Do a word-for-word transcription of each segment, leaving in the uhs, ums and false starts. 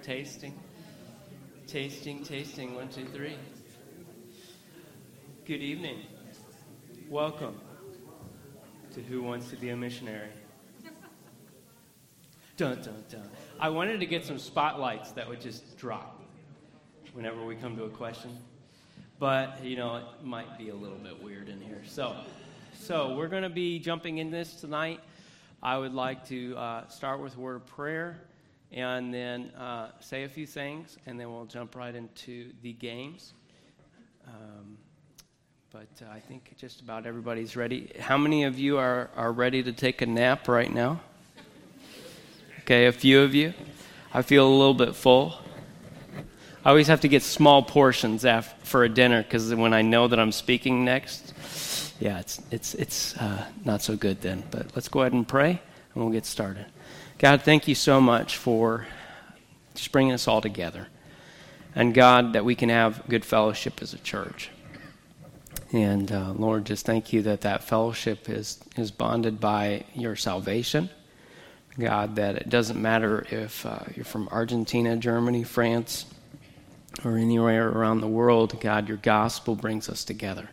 tasting, tasting, tasting, one, two, three. Good evening. Welcome to Who Wants to Be a Missionary? Dun, dun, dun. I wanted to get some spotlights that would just drop whenever we come to a question. But, you know, it might be a little bit weird in here. So, so we're going to be jumping in this tonight. I would like to uh, start with a word of prayer and then uh, say a few things, and then we'll jump right into the games. Um, but uh, I think just about everybody's ready. How many of you are, are ready to take a nap right now? Okay, a few of you. I feel a little bit full. I always have to get small portions after, for a dinner, because when I know that I'm speaking next, yeah, it's it's it's uh, not so good then. But let's go ahead and pray, and we'll get started. God, thank you so much for just bringing us all together. And God, that we can have good fellowship as a church. And uh, Lord, just thank you that that fellowship is, is bonded by your salvation. God, that it doesn't matter if uh, you're from Argentina, Germany, France, or anywhere around the world. God, your gospel brings us together.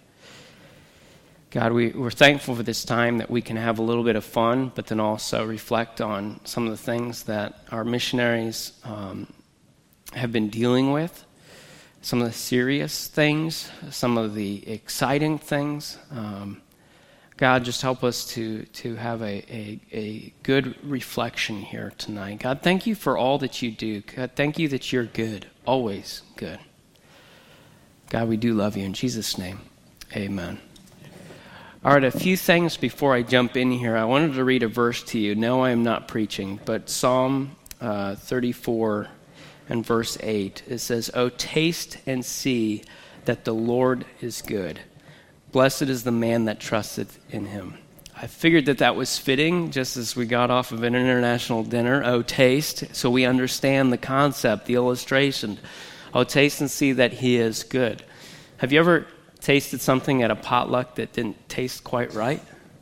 God, we, we're thankful for this time that we can have a little bit of fun, but then also reflect on some of the things that our missionaries um, have been dealing with, some of the serious things, some of the exciting things. Um, God, just help us to, to have a, a, a good reflection here tonight. God, thank you for all that you do. God, thank you that you're good, always good. God, we do love you. In Jesus' name, amen. All right, a few things before I jump in here. I wanted to read a verse to you. No, I am not preaching, but Psalm uh, thirty-four and verse eight. It says, "Oh, taste and see that the Lord is good. Blessed is the man that trusteth in him." I figured that that was fitting just as we got off of an international dinner. Oh, taste, so we understand the concept, the illustration. Oh, taste and see that he is good. Have you ever tasted something at a potluck that didn't taste quite right?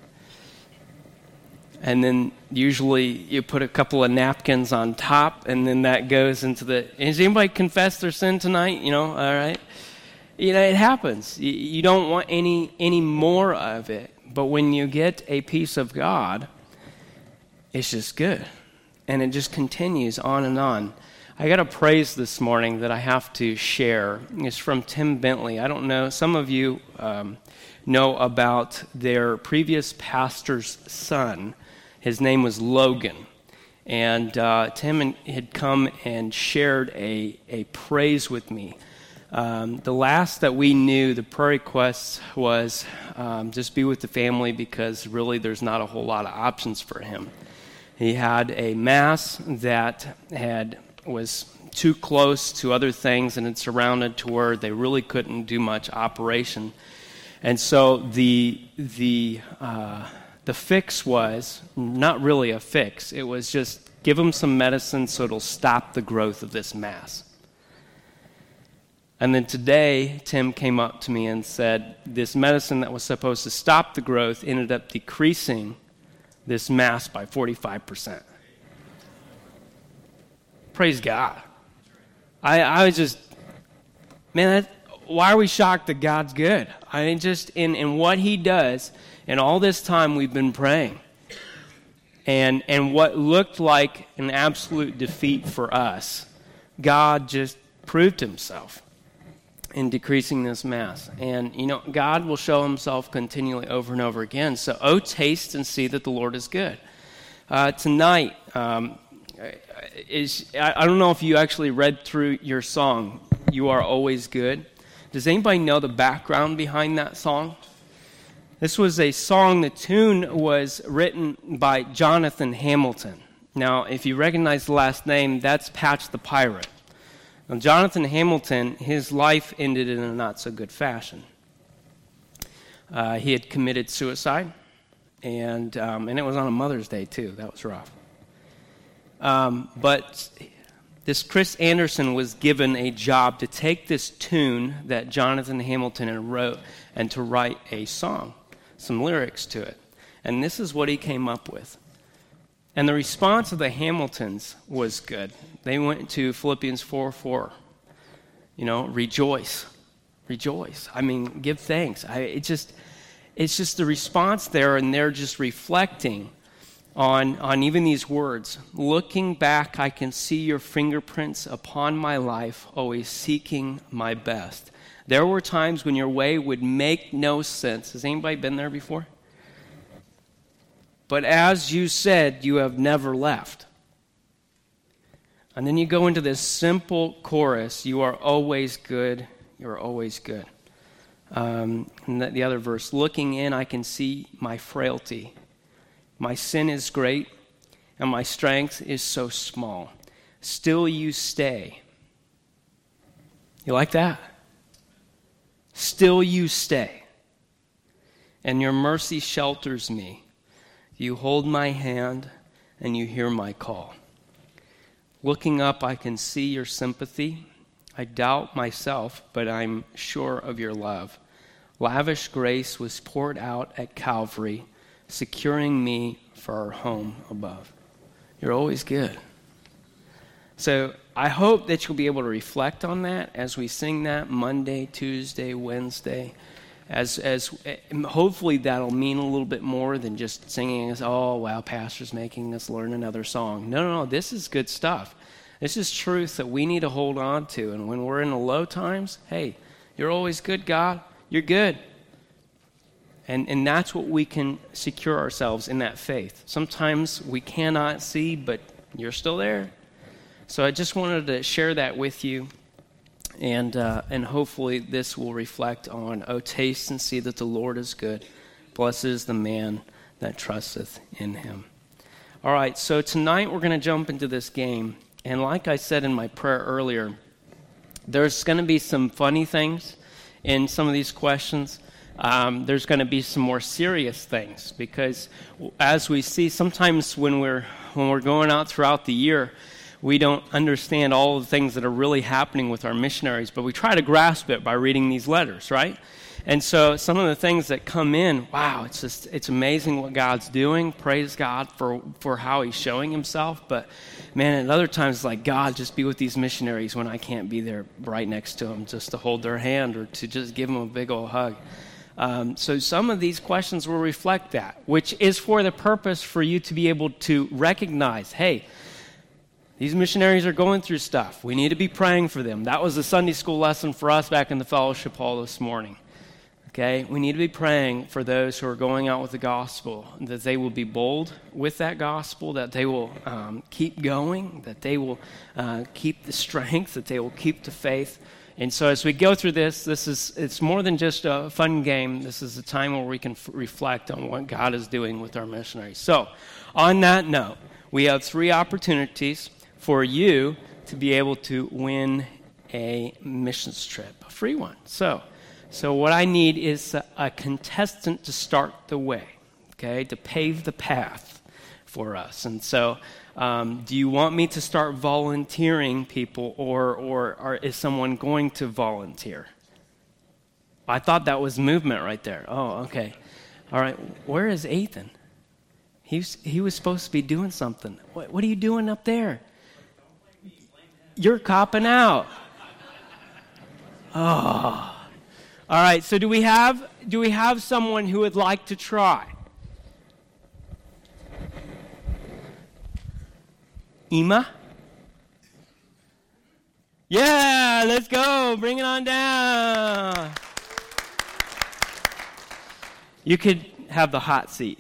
And then usually you put a couple of napkins on top, and then that goes into the... Has anybody confessed their sin tonight? You know, all right. You know, it happens. You, you don't want any any more of it. But when you get a piece of God, it's just good. And it just continues on and on. I got a praise this morning that I have to share. It's from Tim Bentley. I don't know, some of you um, know about their previous pastor's son. His name was Logan. And uh, Tim had come and shared a, a praise with me. Um, the last that we knew, the prayer request was um, just be with the family, because really there's not a whole lot of options for him. He had a mass that had... was too close to other things, and it surrounded to where they really couldn't do much operation. And so the the uh, the fix was not really a fix. It was just give them some medicine so it'll stop the growth of this mass. And then today, Tim came up to me and said this medicine that was supposed to stop the growth ended up decreasing this mass by forty-five percent. Praise God. I, I was just, man, that, why are we shocked that God's good? I mean, just in, in what he does, and all this time we've been praying. And, and what looked like an absolute defeat for us, God just proved himself in decreasing this mass. And, you know, God will show himself continually over and over again. So, oh, taste and see that the Lord is good. Uh, tonight, um, Is I don't know if you actually read through your song, "You Are Always Good." Does anybody know the background behind that song? This was a song, the tune was written by Jonathan Hamilton. Now, if you recognize the last name, that's Patch the Pirate. Now, Jonathan Hamilton, his life ended in a not-so-good fashion. Uh, he had committed suicide, and um, and it was on a Mother's Day, too. That was rough. Um, but this Chris Anderson was given a job to take this tune that Jonathan Hamilton had wrote and to write a song, some lyrics to it. And this is what he came up with. And the response of the Hamiltons was good. They went to Philippians four four. You know, rejoice. Rejoice. I mean, give thanks. I, it just, it's just the response there, and they're just reflecting on, on even these words. Looking back, I can see your fingerprints upon my life, always seeking my best. There were times when your way would make no sense. Has anybody been there before? But as you said, you have never left. And then you go into this simple chorus, you are always good, you are always good. Um, and the, the other verse, looking in, I can see my frailty. My sin is great, and my strength is so small. Still you stay. You like that? Still you stay. And your mercy shelters me. You hold my hand, and you hear my call. Looking up, I can see your sympathy. I doubt myself, but I'm sure of your love. Lavish grace was poured out at Calvary, securing me for our home above. You're always good. So I hope that you'll be able to reflect on that as we sing that Monday, Tuesday, Wednesday. As as hopefully that'll mean a little bit more than just singing as, oh, wow, pastor's making us learn another song. No, no, no, this is good stuff. This is truth that we need to hold on to. And when we're in the low times, hey, you're always good, God. You're good. And and that's what we can secure ourselves in, that faith. Sometimes we cannot see, but you're still there. So I just wanted to share that with you. And uh, and hopefully this will reflect on, oh, taste and see that the Lord is good. Blessed is the man that trusteth in him. All right, so tonight we're going to jump into this game. And like I said in my prayer earlier, there's going to be some funny things in some of these questions. Um, there's going to be some more serious things, because as we see, sometimes when we're when we're going out throughout the year, we don't understand all of the things that are really happening with our missionaries, but we try to grasp it by reading these letters, right? And so some of the things that come in, wow, it's just, it's amazing what God's doing. Praise God for, for how he's showing himself. But man, at other times it's like, God, just be with these missionaries when I can't be there right next to them, just to hold their hand or to just give them a big old hug. Um, so some of these questions will reflect that, which is for the purpose for you to be able to recognize, hey, these missionaries are going through stuff. We need to be praying for them. That was a Sunday school lesson for us back in the fellowship hall this morning. Okay, we need to be praying for those who are going out with the gospel, that they will be bold with that gospel, that they will um, keep going, that they will uh, keep the strength, that they will keep the faith. And so as we go through this, this is it's more than just a fun game. This is a time where we can f- reflect on what God is doing with our missionaries. So on that note, we have three opportunities for you to be able to win a missions trip, a free one. So, so what I need is a, a contestant to start the way, okay, to pave the path for us. And so, um, do you want me to start volunteering people, or, or or is someone going to volunteer? I thought that was movement right there. Oh, okay. All right. Where is Ethan? He was, he was supposed to be doing something. What, what are you doing up there? You're copping out. Oh. All right, so do we have do we have someone who would like to try? Ema? Yeah, let's go. Bring it on down. You could have the hot seat.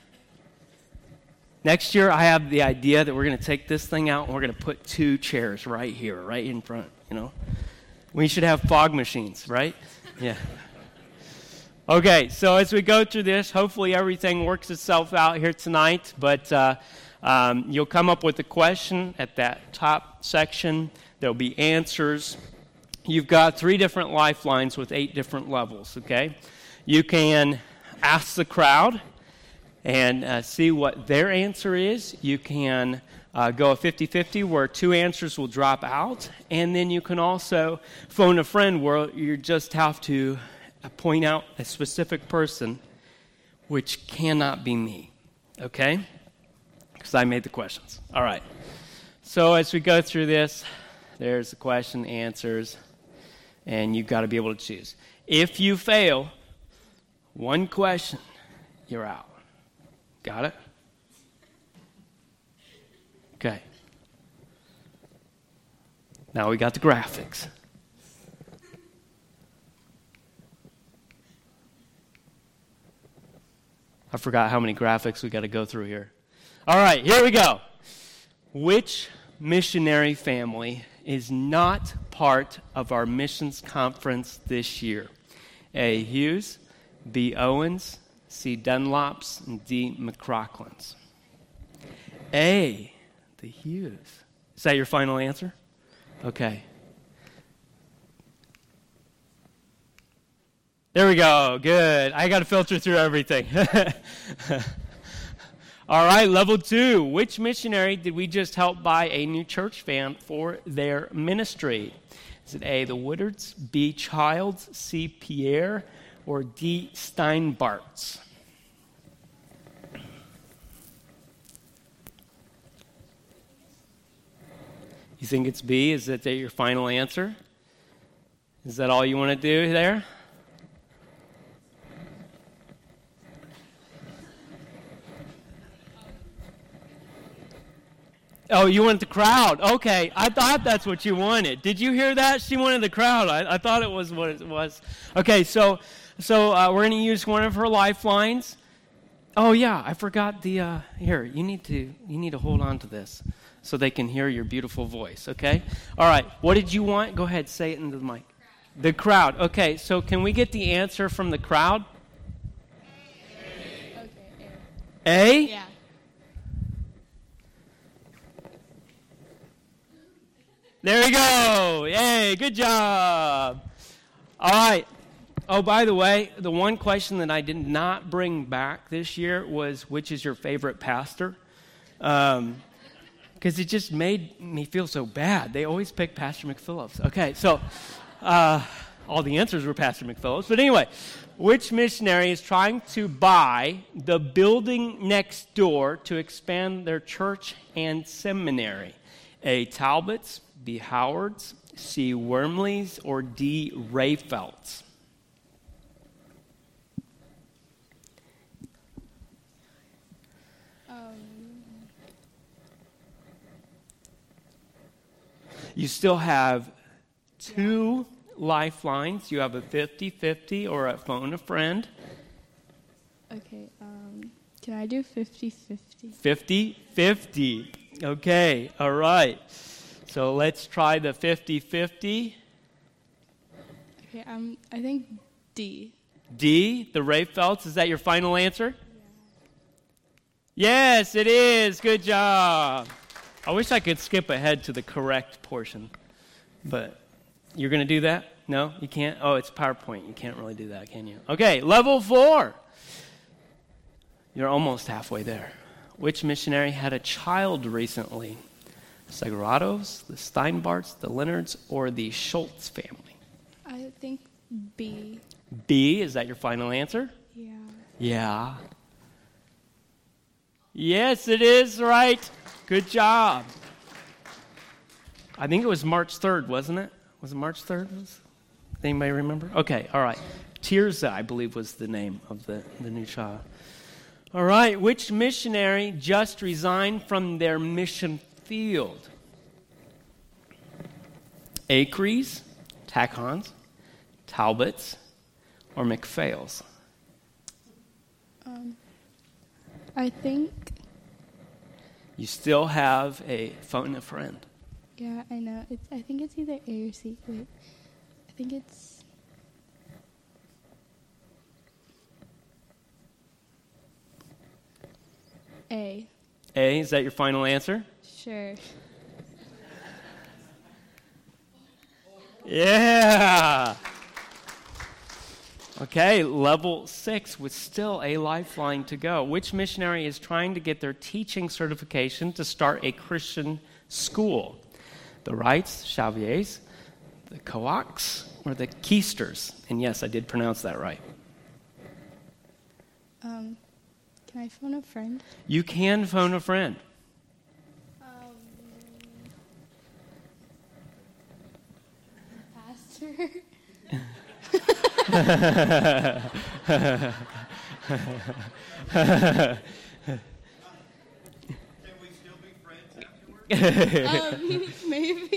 Next year, I have the idea that we're going to take this thing out and we're going to put two chairs right here, right in front, you know. We should have fog machines, right? Yeah. Okay, so as we go through this, hopefully everything works itself out here tonight, but uh, um, you'll come up with a question at that top section. There'll be answers. You've got three different lifelines with eight different levels, okay? You can ask the crowd and uh, see what their answer is. You can uh, go a fifty-fifty where two answers will drop out. And then you can also phone a friend where you just have to point out a specific person, which cannot be me. Okay? because I made the questions. All right. So as we go through this, there's the question, answers, and you've got to be able to choose. If you fail one question, you're out. Got it? Okay. Now we got the graphics. I forgot how many graphics we got to go through here. All right, here we go. Which missionary family is not part of our missions conference this year? A. Hughes, B. Owens, C. Dunlops, and D. McCrocklins. A. The Hughes. Is that your final answer? Okay. There we go. Good. I got to filter through everything. All right, level two. Which missionary did we just help buy a new church van for their ministry? Is it A, the Woodards, B, Childs, C, Pierre, or D, Steinbarts? You think it's B? Is that your final answer? Is that all you want to do there? Oh, you want the crowd. Okay, I thought that's what you wanted. Did you hear that? She wanted the crowd. I, I thought it was what it was. Okay, so so uh, we're going to use one of her lifelines. Oh yeah, I forgot the. Uh, here, you need to you need to hold on to this so they can hear your beautiful voice. Okay. All right. What did you want? Go ahead, say it into the mic. The crowd. Okay. So can we get the answer from the crowd? A. Okay. A. A? Yeah. There we go. Yay, good job. All right. Oh, by the way, the one question that I did not bring back this year was, which is your favorite pastor? Um, because it just made me feel so bad. They always pick Pastor McPhillips. Okay, so uh, all the answers were Pastor McPhillips. But anyway, which missionary is trying to buy the building next door to expand their church and seminary? A, Talbot's, B, Howard's, C, Wormley's, or D, Rayfeld's? Um, You still have two lifelines. You have a fifty-fifty or a phone a friend. okay. Um, can I do fifty-fifty? fifty-fifty. Okay, all right. So let's try the fifty-fifty. Okay. Um, I think D. D, the Rayfeld's. Is that your final answer? Yeah. Yes, it is. Good job. I wish I could skip ahead to the correct portion, but you're going to do that? No, you can't? Oh, it's PowerPoint. You can't really do that, can you? Okay, level four. You're almost halfway there. Which missionary had a child recently? Sagrados, the Steinbarts, the Leonards, or the Schultz family? I think B. B, is that your final answer? Yeah. Yeah. Yes, it is right. Good job. I think it was March third, wasn't it? Was it March third? Was, anybody remember? Okay, all right. Tirza, I believe, was the name of the, the new child. All right, which missionary just resigned from their mission field? Acres, Tachons, Talbots, or McPhails? Um, I think. You still have a phone a friend. Yeah, I know. It's. I think it's either A or C. Wait. I think it's. A. A, is that your final answer? Sure. Yeah. Okay, level six with still a lifeline to go. Which missionary is trying to get their teaching certification to start a Christian school? The Wrights, Xaviers, the Coax, or the Keisters? And yes, I did pronounce that right. Um, can I phone a friend? You can phone a friend. answer? Can we still be friends afterwards? um, maybe.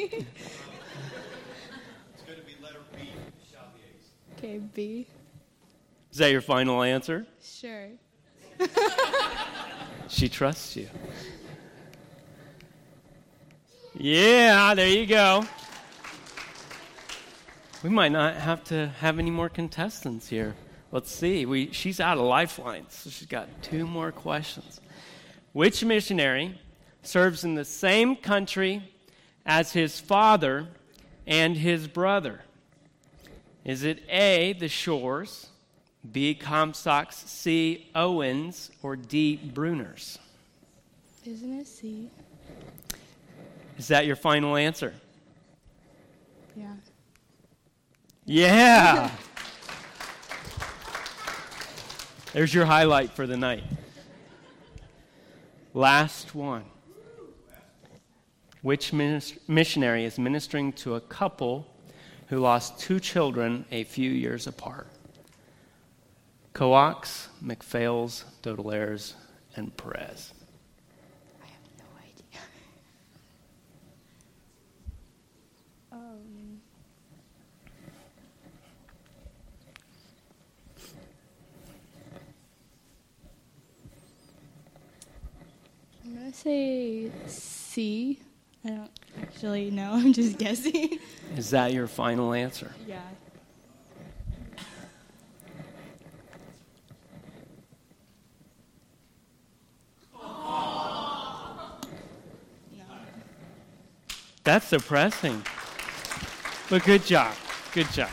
It's going to be letter B, Chavier's. Okay, B. Is that your final answer? Sure. She trusts you. Yeah, there you go. We might not have to have any more contestants here. Let's see. We she's out of lifelines, so she's got two more questions. Which missionary serves in the same country as his father and his brother? Is it A, the Shores, B, Comstocks, C, Owens, or D, Bruners? Isn't it C? Is that your final answer? Yeah. Yeah! There's your highlight for the night. Last one. Which minis- missionary is ministering to a couple who lost two children a few years apart? Coax, McPhails, Dodelaires, and Perez. I have no idea. um, I'm going to say C. I don't actually know. I'm just guessing. Is that your final answer? Yeah. No. That's depressing. But good job. Good job.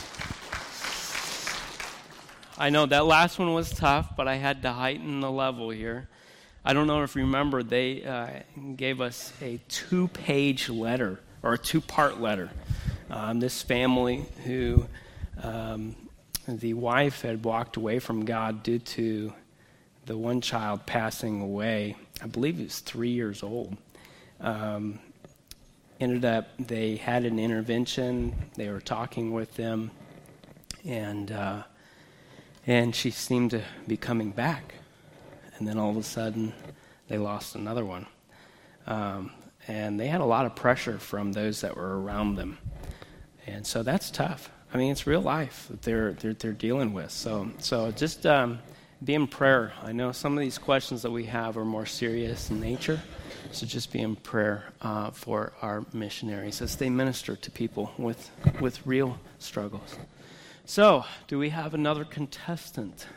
I know that last one was tough, but I had to heighten the level here. I don't know if you remember, they uh, gave us a two-page letter, or a two-part letter. Um, this family who um, the wife had walked away from God due to the one child passing away. I believe he was three years old. Um, ended up, they had an intervention. They were talking with them, and uh, and she seemed to be coming back. And then all of a sudden, they lost another one. Um, and they had a lot of pressure from those that were around them. And so that's tough. I mean, it's real life that they're they're, they're dealing with. So so just um, be in prayer. I know some of these questions that we have are more serious in nature. So just be in prayer uh, for our missionaries as they minister to people with with real struggles. So, do we have another contestant?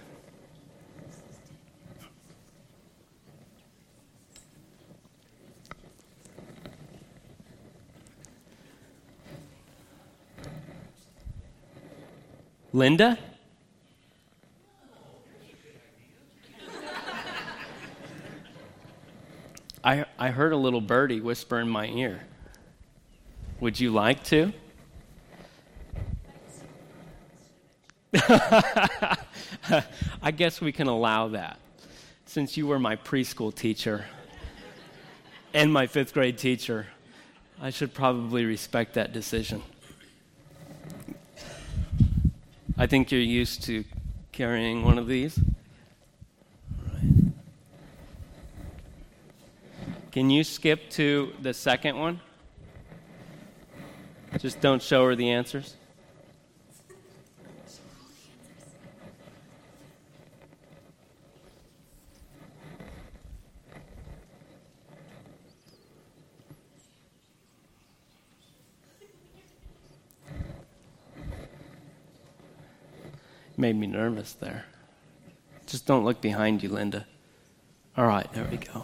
Linda? I I heard a little birdie whisper in my ear. Would you like to? I guess we can allow that. Since you were my preschool teacher and my fifth grade teacher, I should probably respect that decision. I think you're used to carrying one of these. All right. Can you skip to the second one? Just don't show her the answers. Made me nervous there. Just don't look behind you, Linda. All right, there we go.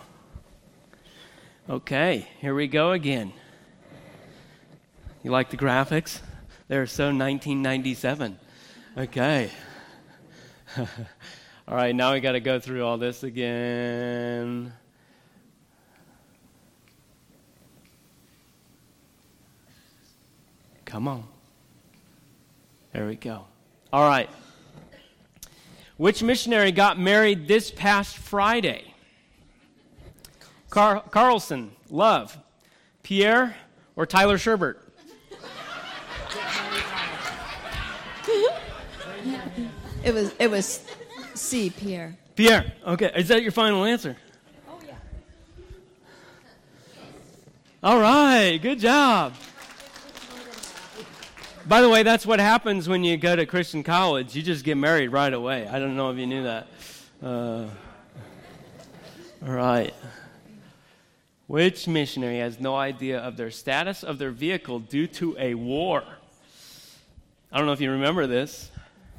Okay, here we go again. You like the graphics? They're so nineteen ninety-seven. Okay. All right, now we got to go through all this again. Come on. There we go. All right. Which missionary got married this past Friday? Car- Carlson, Love, Pierre, or Tyler Sherbert? It was it was C, Pierre. Pierre. Okay. Is that your final answer? Oh yeah. All right. Good job. By the way, that's what happens when you go to Christian college. You just get married right away. I don't know if you knew that. Uh, all right. Which missionary has no idea of their status of their vehicle due to a war? I don't know if you remember this,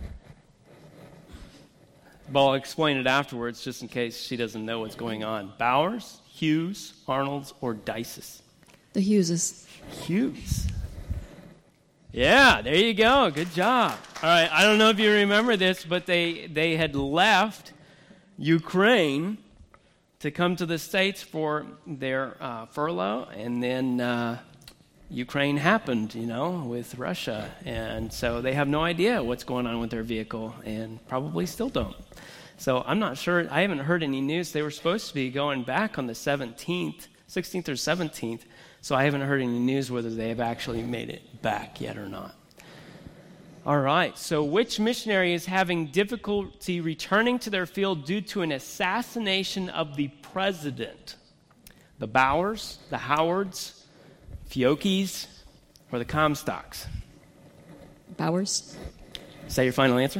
but I'll explain it afterwards just in case she doesn't know what's going on. Bowers, Hughes, Arnolds, or Dices? The Hugheses. Hughes. Yeah, there you go. Good job. All right, I don't know if you remember this, but they, they had left Ukraine to come to the States for their uh, furlough, and then uh, Ukraine happened, you know, with Russia, and so they have no idea what's going on with their vehicle, and probably still don't. So I'm not sure. I haven't heard any news. They were supposed to be going back on the seventeenth, sixteenth or seventeenth, so I haven't heard any news whether they have actually made it back yet or not. All right, so which missionary is having difficulty returning to their field due to an assassination of the president? The Bowers, the Howards, Fiocchis, or the Comstocks? Bowers. Is that your final answer?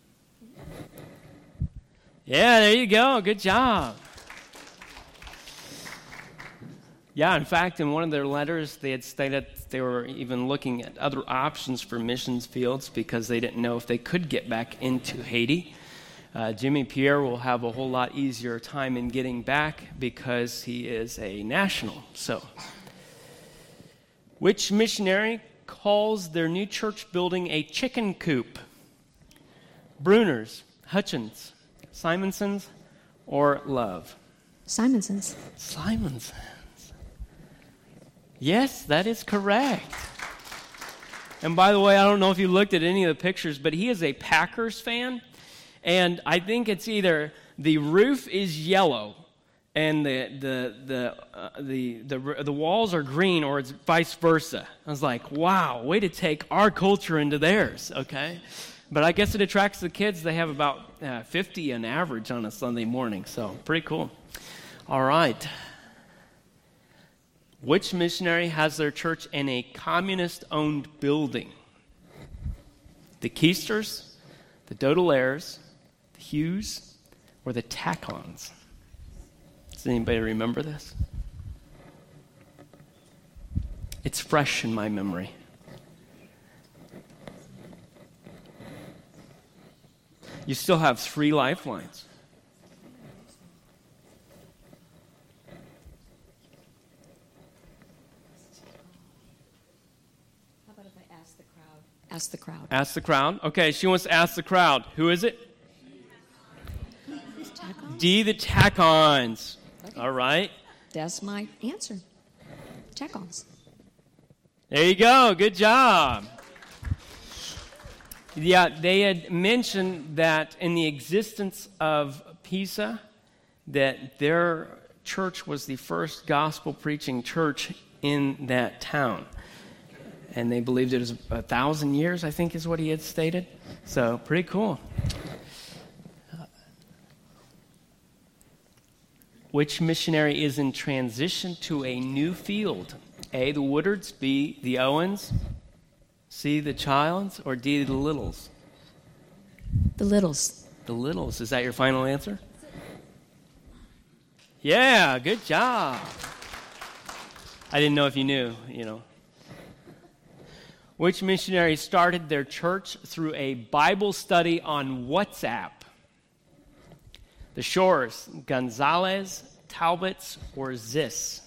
Yeah, there you go. Good job. Yeah, in fact, in one of their letters, they had stated they were even looking at other options for missions fields because they didn't know if they could get back into Haiti. Uh, Jimmy Pierre will have a whole lot easier time in getting back because he is a national. So, which missionary calls their new church building a chicken coop? Bruners, Hutchins, Simonsons, or Love? Simonsons. Simonsons. Yes, that is correct. And by the way, I don't know if you looked at any of the pictures, but he is a Packers fan. And I think it's either the roof is yellow and the the the uh, the, the the walls are green, or it's vice versa. I was like, wow, way to take our culture into theirs, okay? But I guess it attracts the kids. They have about uh, fifty on average on a Sunday morning, so pretty cool. All right. Which missionary has their church in a communist-owned building? The Keisters, the Dodelaires, the Hughes, or the Tacons? Does anybody remember this? It's fresh in my memory. You still have three lifelines. How about if I ask the crowd? Ask the crowd. Ask the crowd. Okay, she wants to ask the crowd. Who is it? D, the Tacons. Okay. All right. That's my answer. Check-ons. There you go. Good job. Yeah, they had mentioned that in the existence of Pisa, that their church was the first gospel-preaching church in that town. And they believed it was a thousand years, I think is what he had stated. So, pretty cool. Which missionary is in transition to a new field? A, the Woodards, B, the Owens, C, the Childs, or D, the Littles? The Littles. The Littles. Is that your final answer? Yeah, good job. I didn't know if you knew, you know. Which missionary started their church through a Bible study on WhatsApp? The Shores, Gonzalez, Talbots, or Ziss?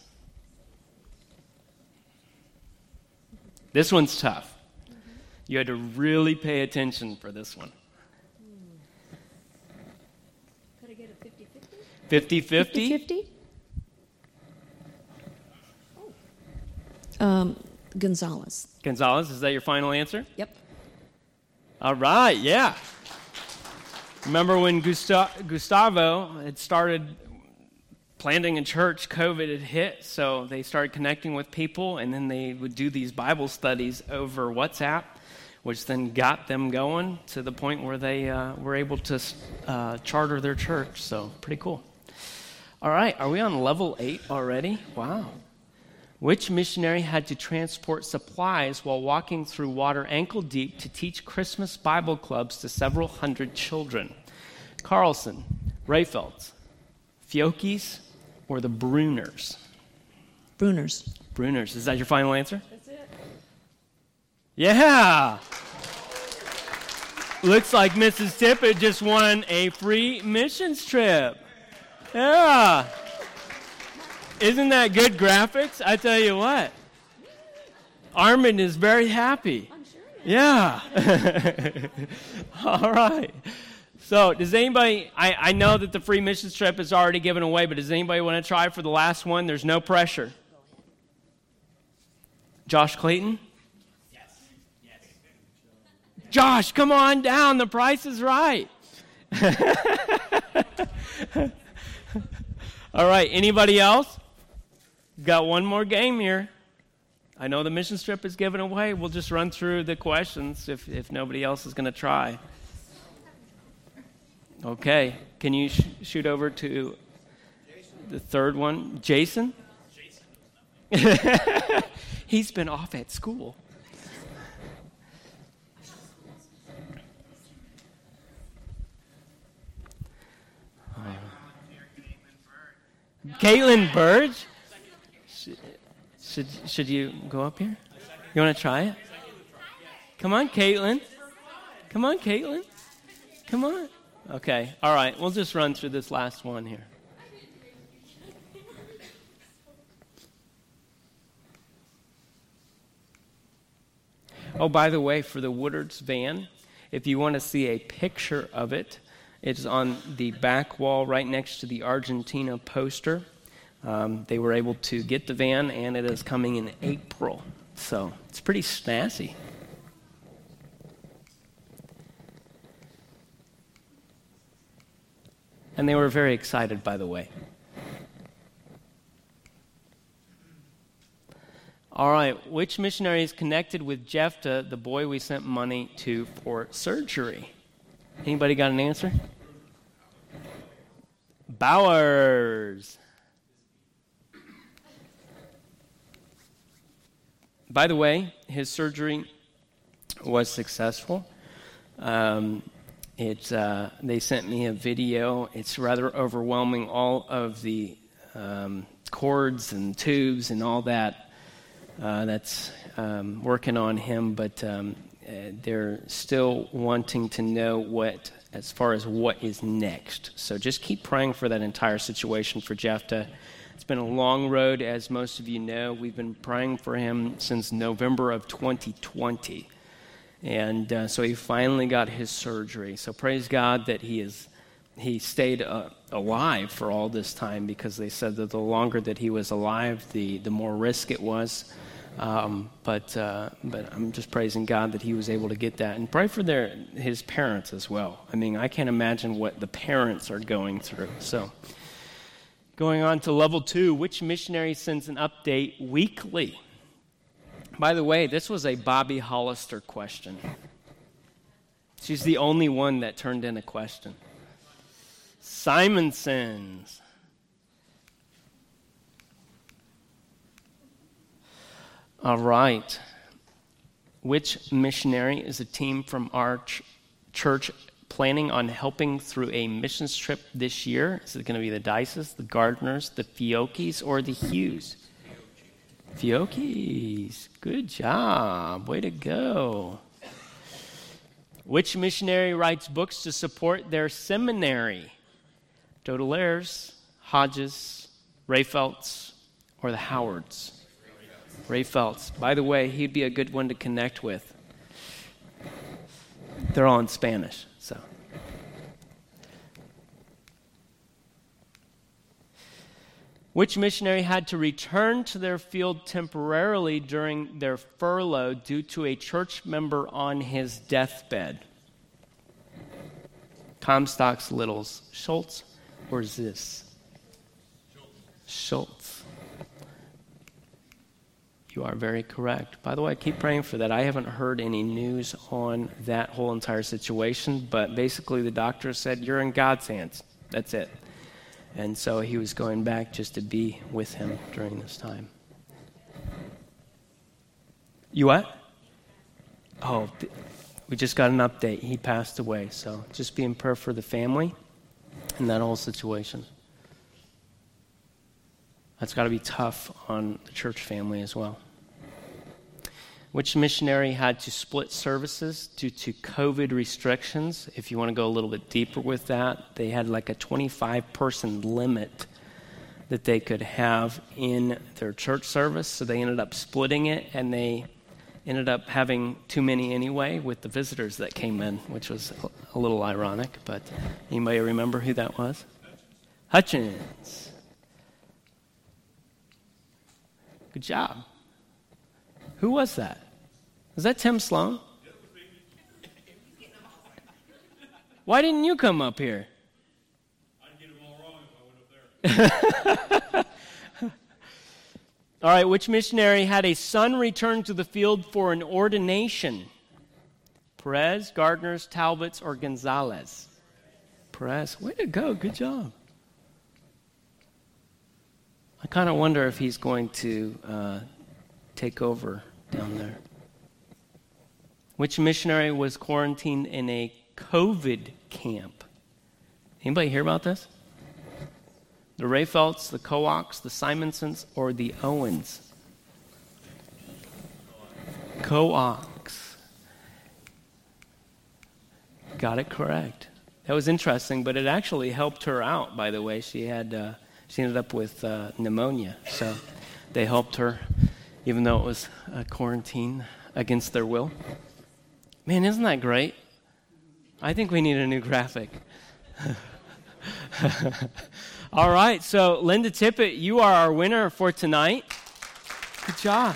This one's tough. You had to really pay attention for this one. Could I get a fifty-fifty? fifty-fifty? fifty-fifty? Oh. Um, Gonzalez. Gonzalez, is that your final answer? Yep. All right, yeah. Remember when Gusta- Gustavo had started planting a church, COVID had hit, so they started connecting with people, and then they would do these Bible studies over WhatsApp. which then got them going to the point where they uh, were able to uh, charter their church. So pretty cool. All right, are we on level eight already? Wow. Which missionary had to transport supplies while walking through water ankle deep to teach Christmas Bible clubs to several hundred children? Carlson, Rayfeldt, Fiocchi's, or the Bruners? Bruners. Bruners. Is that your final answer? That's it. Yeah. Looks like Missus Tippett just won a free missions trip. Yeah. Isn't that good graphics? I tell you what. Armin is very happy. I'm sure. Yeah. All right. So does anybody, I, I know that the free missions trip is already given away, but does anybody want to try for the last one? There's no pressure. Josh Clayton? Yes. Yes. Josh, come on down. The price is right. All right. Anybody else? Got one more game here. I know the mission strip is given away. We'll just run through the questions if, if nobody else is going to try. Okay. Can you sh- shoot over to the third one? Jason? Jason. He's been off at school. Uh, Caitlin Burge? Should should you go up here? You want to try it? Come on, Caitlin. Come on, Caitlin. Come on. Okay. All right. We'll just run through this last one here. Oh, by the way, for the Woodard's van, if you want to see a picture of it, it's on the back wall right next to the Argentina poster. Um, they were able to get the van, and it is coming in April. So it's pretty snazzy. And they were very excited, by the way. All right, which missionary is connected with Jephthah, the boy we sent money to for surgery? Anybody got an answer? Bowers. By the way, his surgery was successful. Um, it, uh, they sent me a video. It's rather overwhelming, all of the um, cords and tubes and all that uh, that's um, working on him, but um, uh, they're still wanting to know what, as far as what is next. So just keep praying for that entire situation for Jephthah. It's been a long road, as most of you know. We've been praying for him since November of twenty twenty. And uh, so he finally got his surgery. So praise God that he is he stayed uh, alive for all this time, because they said that the longer that he was alive, the, the more risk it was. Um, but uh, but I'm just praising God that he was able to get that. And pray for their his parents as well. I mean, I can't imagine what the parents are going through. So going on to level two, which missionary sends an update weekly? By the way, this was a Bobby Hollister question. She's the only one that turned in a question. Simonson's. All right. Which missionary is a team from our ch- church planning on helping through a missions trip this year? Is it going to be the Dices, the Gardners, the Fiocchi's, or the Hughes? Fiocchi's. Good job. Way to go. Which missionary writes books to support their seminary? Dodelaires, Hodges, Rayfeldt, or the Howards? Rayfeldt. By the way, he'd be a good one to connect with. They're all in Spanish, so. Which missionary had to return to their field temporarily during their furlough due to a church member on his deathbed? Comstocks, Littles, Schultz, or Ziss? Schultz. Schultz. You are very correct. By the way, keep praying for that. I haven't heard any news on that whole entire situation, but basically the doctor said, you're in God's hands. That's it. And so he was going back just to be with him during this time. You what? Oh, we just got an update. He passed away. So just be in prayer for the family and that whole situation. That's got to be tough on the church family as well. Which missionary had to split services due to COVID restrictions? If you want to go a little bit deeper with that, they had like a twenty-five person limit that they could have in their church service. So they ended up splitting it, and they ended up having too many anyway with the visitors that came in, which was a little ironic. But anybody remember who that was? Hutchins. Good job. Who was that? Was that Tim Sloan? Why didn't you come up here? I'd get them all wrong if I went up there. All right, which missionary had a son return to the field for an ordination? Perez, Gardner's, Talbot's, or Gonzalez? Perez. Way to go. Good job. I kind of wonder if he's going to uh, take over down there. Which missionary was quarantined in a COVID camp? Anybody hear about this? The Rayfelts, the Coaks, the Simonsons, or the Owens? Coaks. Got it correct. That was interesting, but it actually helped her out, by the way. She had... Uh, She ended up with uh, pneumonia, so they helped her, even though it was a quarantine against their will. Man, isn't that great? I think we need a new graphic. All right, so Linda Tippett, you are our winner for tonight. Good job.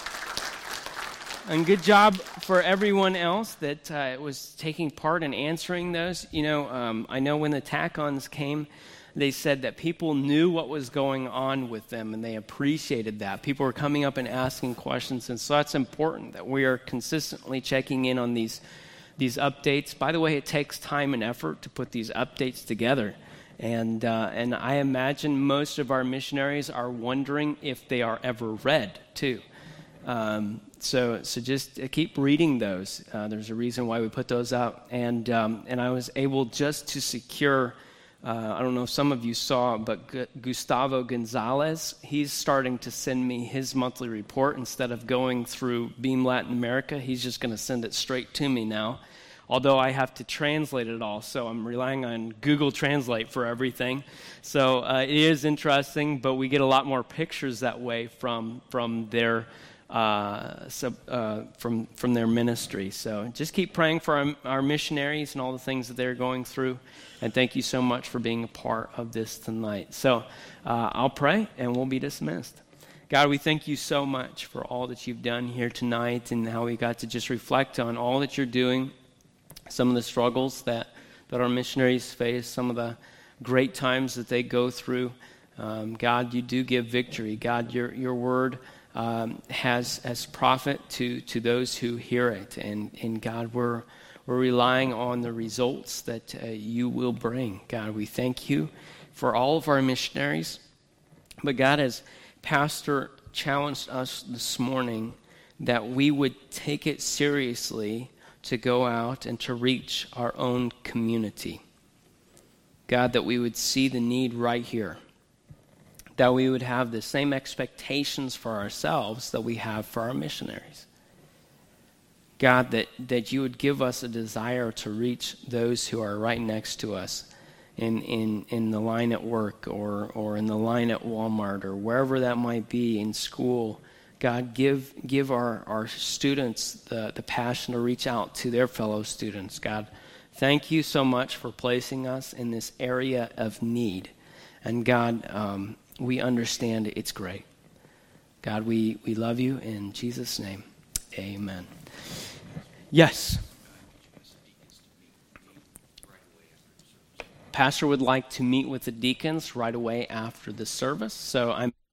And good job for everyone else that uh, was taking part in answering those. You know, um, I know when the tack-ons came, they said that people knew what was going on with them, and they appreciated that. People were coming up and asking questions, and so that's important that we are consistently checking in on these these updates. By the way, it takes time and effort to put these updates together, and uh, and I imagine most of our missionaries are wondering if they are ever read too. Um, so so just keep reading those. Uh, there's a reason why we put those out, and um, and I was able just to secure. Uh, I don't know if some of you saw, but G- Gustavo Gonzalez, he's starting to send me his monthly report instead of going through Beam Latin America. He's just going to send it straight to me now, although I have to translate it all, so I'm relying on Google Translate for everything. So uh, it is interesting, but we get a lot more pictures that way from from their uh, sub, uh, from from their ministry. So just keep praying for our, our missionaries and all the things that they're going through. And thank you so much for being a part of this tonight. So uh, I'll pray and we'll be dismissed. God, we thank you so much for all that you've done here tonight and how we got to just reflect on all that you're doing, some of the struggles that, that our missionaries face, some of the great times that they go through. Um, God, you do give victory. God, your your word um, has as profit to, to those who hear it. And, and God, we're We're relying on the results that uh, you will bring. God, we thank you for all of our missionaries. But God, as Pastor challenged us this morning, that we would take it seriously to go out and to reach our own community. God, that we would see the need right here. That we would have the same expectations for ourselves that we have for our missionaries. God, that, that you would give us a desire to reach those who are right next to us in, in, in the line at work or, or in the line at Walmart or wherever that might be, in school. God, give give our, our students the, the passion to reach out to their fellow students. God, thank you so much for placing us in this area of need. And God, um, we understand it's great. God, we, we love you in Jesus' name. Amen. Yes. Pastor would like to meet with the deacons right away after the service, so I'm